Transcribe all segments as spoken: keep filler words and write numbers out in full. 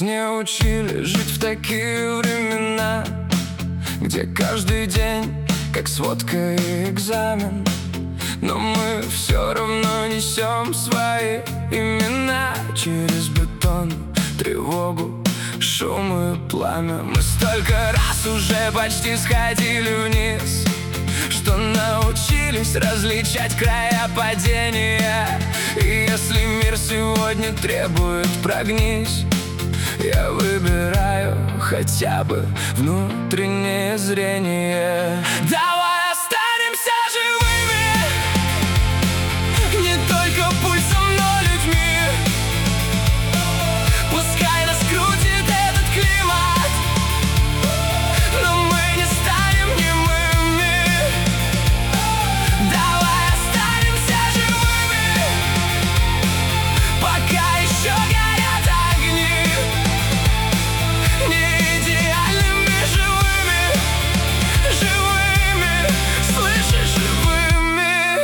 не учили жить в такие времена, где каждый день как сводка и экзамен. Но мы все равно несем свои имена через бетон, тревогу, шум и пламя. Мы столько раз уже почти сходили вниз, что научились различать края падения. И если мир сегодня требует прогнись, я выбираю хотя бы внутреннее зрение. Давай останемся живыми, не только пульсом, но людьми. Пускай нас крутит этот климат, но мы не станем немыми. Давай останемся живыми, пока еще горят огни. Не идеальными, живыми, живыми, слышишь, живыми.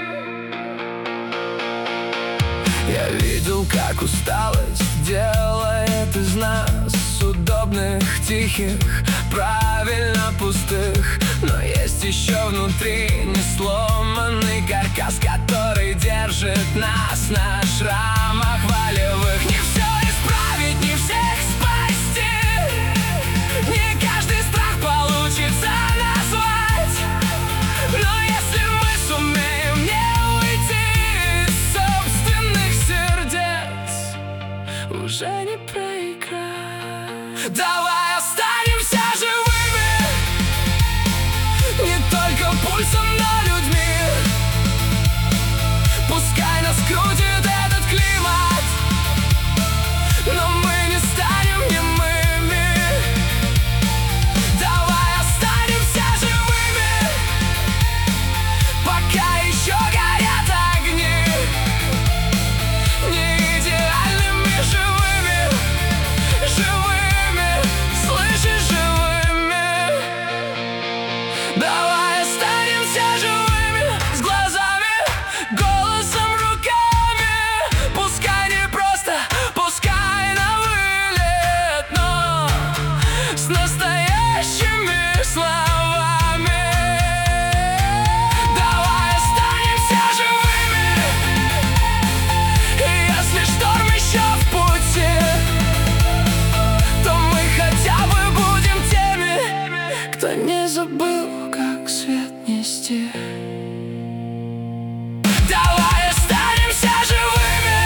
Я видел, как усталость делает из нас удобных, тихих, правильно пустых. Но есть еще внутри несломанный каркас, который держит нас на шрамах волевых. Не все исправить, не всех спасти, не каждый страх получится назвать. Но если мы сумеем не уйти из собственных сердец, уже не проиграть. Давай останемся живыми, не только пульсом, но людьми. Пускай нас крутит этот климат, но мы не станем немыми. Давай останемся живыми, пока еще горят огни. Не идеальными, живыми, живыми, слышишь, живыми. Давай останемся живыми, с глазами, голосом, руками. Пускай не просто, пускай на вылет, но с настоящими словами. Давай останемся живыми, и если шторм еще в пути, то мы хотя бы будем теми, кто не забыл, как свет нести. Давай останемся живыми,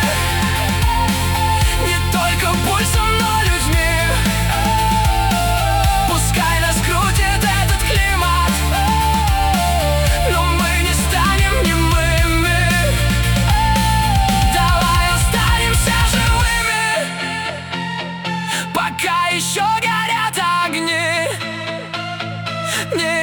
не только пульсом, но людьми. Пускай нас крутит этот климат, но мы не станем немыми. Давай останемся живыми, пока еще горят огни. Не